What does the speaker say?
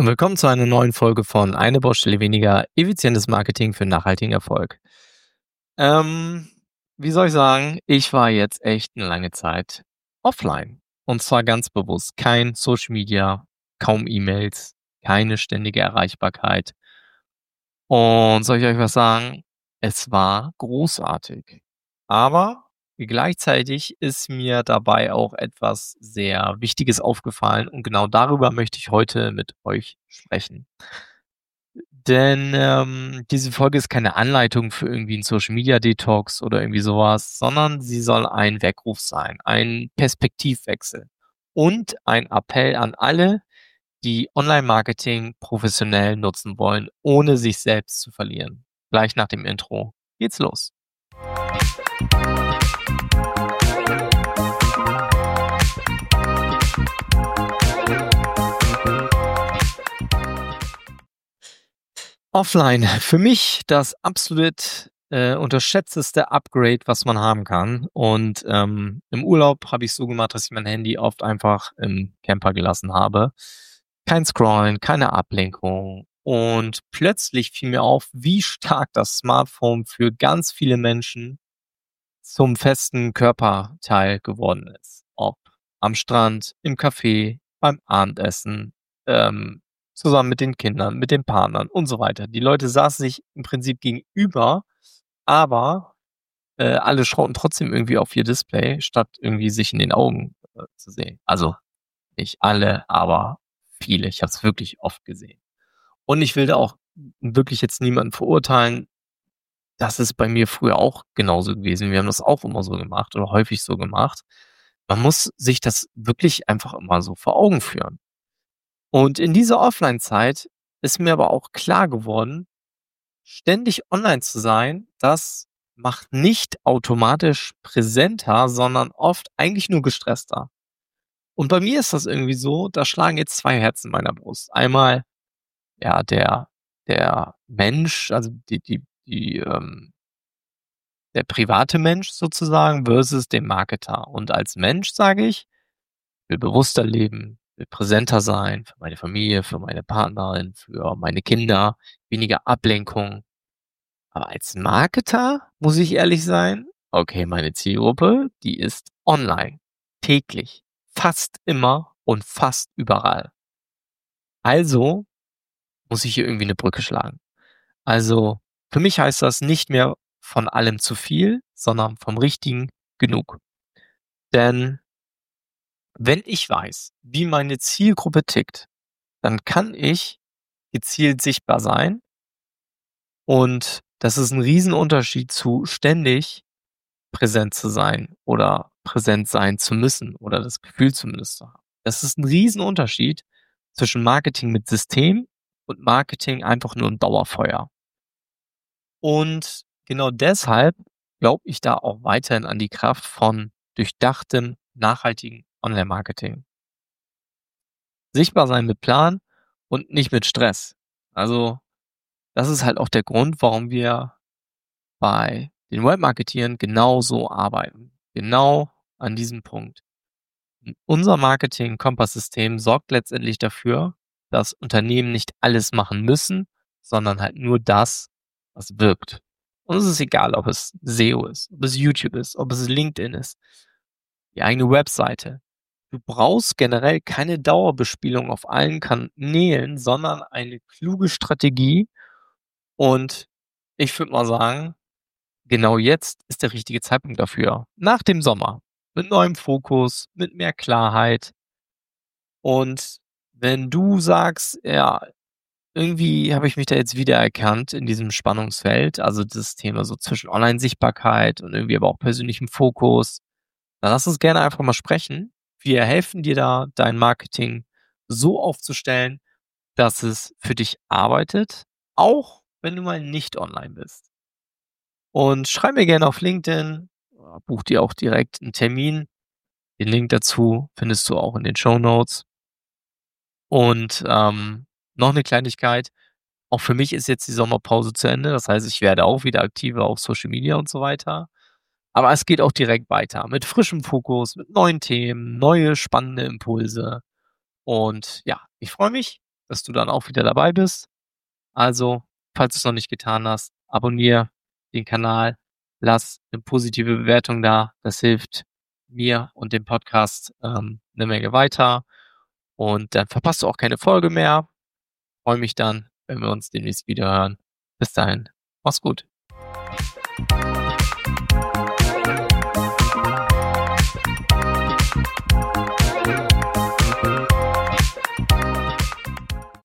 Und willkommen zu einer neuen Folge von Eine Baustelle weniger, effizientes Marketing für nachhaltigen Erfolg. Ähm, Wie soll ich sagen, ich war jetzt echt eine lange Zeit offline. Und zwar ganz bewusst. Kein Social Media, kaum E-Mails, keine ständige Erreichbarkeit. Und soll ich euch was sagen? Es war großartig. Aber gleichzeitig ist mir dabei auch etwas sehr Wichtiges aufgefallen und genau darüber möchte ich heute mit euch sprechen. Denn, diese Folge ist keine Anleitung für irgendwie 'n Social Media Detox oder irgendwie sowas, sondern sie soll ein Weckruf sein, ein Perspektivwechsel und ein Appell an alle, die Online-Marketing professionell nutzen wollen, ohne sich selbst zu verlieren. Gleich nach dem Intro geht's los. Offline, für mich das absolut, unterschätzteste Upgrade, was man haben kann. Und, im Urlaub habe ich's so gemacht, dass ich mein Handy oft einfach im Camper gelassen habe. Kein Scrollen, keine Ablenkung. Und plötzlich fiel mir auf, wie stark das Smartphone für ganz viele Menschen zum festen Körperteil geworden ist. Ob am Strand, im Café, beim Abendessen, ähm, zusammen mit den Kindern, mit den Partnern und so weiter. Die Leute saßen sich im Prinzip gegenüber, aber, alle schauten trotzdem irgendwie auf ihr Display, statt irgendwie sich in den Augen, zu sehen. Also, nicht alle, aber viele. Ich habe es wirklich oft gesehen. Und ich will da auch wirklich jetzt niemanden verurteilen. Das ist bei mir früher auch genauso gewesen. Wir haben das auch immer so gemacht oder häufig so gemacht. Man muss sich das wirklich einfach immer so vor Augen führen. Und in dieser Offline-Zeit ist mir aber auch klar geworden, ständig online zu sein, das macht nicht automatisch präsenter, sondern oft eigentlich nur gestresster. Und bei mir ist das irgendwie so, da schlagen jetzt 2 Herzen in meiner Brust. Einmal, ja, der Mensch, also der private Mensch sozusagen versus dem Marketer. Und als Mensch sage ich, will bewusster leben, will präsenter sein für meine Familie, für meine Partnerin, für meine Kinder, weniger Ablenkung. Aber als Marketer muss ich ehrlich sein, okay, meine Zielgruppe, die ist online, täglich, fast immer und fast überall. Also muss ich hier irgendwie eine Brücke schlagen. Also, für mich heißt das nicht mehr von allem zu viel, sondern vom Richtigen genug. Denn wenn ich weiß, wie meine Zielgruppe tickt, dann kann ich gezielt sichtbar sein und das ist 'n Riesenunterschied zu ständig präsent zu sein oder präsent sein zu müssen oder das Gefühl zumindest zu haben. Das ist 'n Riesenunterschied zwischen Marketing mit System und Marketing einfach nur 'n Dauerfeuer. Und genau deshalb glaube ich da auch weiterhin an die Kraft von durchdachtem, nachhaltigen Online-Marketing. Sichtbar sein mit Plan und nicht mit Stress. Also, das ist halt auch der Grund, warum wir bei den Webmarketieren genauso arbeiten. Genau an diesem Punkt. Unser Marketing-Kompass-System sorgt letztendlich dafür, dass Unternehmen nicht alles machen müssen, sondern halt nur das, was wirkt. Und es ist egal, ob es SEO ist, ob es YouTube ist, ob es LinkedIn ist, die eigene Webseite. Du brauchst generell keine Dauerbespielung auf allen Kanälen, sondern eine kluge Strategie. Und ich würde mal sagen, genau jetzt ist der richtige Zeitpunkt dafür. Nach dem Sommer. Mit neuem Fokus, mit mehr Klarheit. Und wenn du sagst, ja, irgendwie habe ich mich da jetzt wiedererkannt in diesem Spannungsfeld, also das Thema so zwischen Online-Sichtbarkeit und irgendwie aber auch persönlichem Fokus, dann lass uns gerne einfach mal sprechen. Wir helfen dir da, dein Marketing so aufzustellen, dass es für dich arbeitet, auch wenn du mal nicht online bist. Und schreib mir gerne auf LinkedIn, buch dir auch direkt einen Termin. Den Link dazu findest du auch in den Shownotes. Und, noch eine Kleinigkeit, auch für mich ist jetzt die Sommerpause zu Ende. Das heißt, ich werde auch wieder aktiver auf Social Media und so weiter. Aber es geht auch direkt weiter mit frischem Fokus, mit neuen Themen, neue spannende Impulse. Und ja, ich freue mich, dass du dann auch wieder dabei bist. Also, falls du's noch nicht getan hast, abonniere den Kanal, lass 'ne positive Bewertung da. Das hilft mir und dem Podcast, 'ne Menge weiter und dann verpasst du auch keine Folge mehr. Freue mich dann, wenn wir uns demnächst wieder hören. Bis dahin, mach's gut.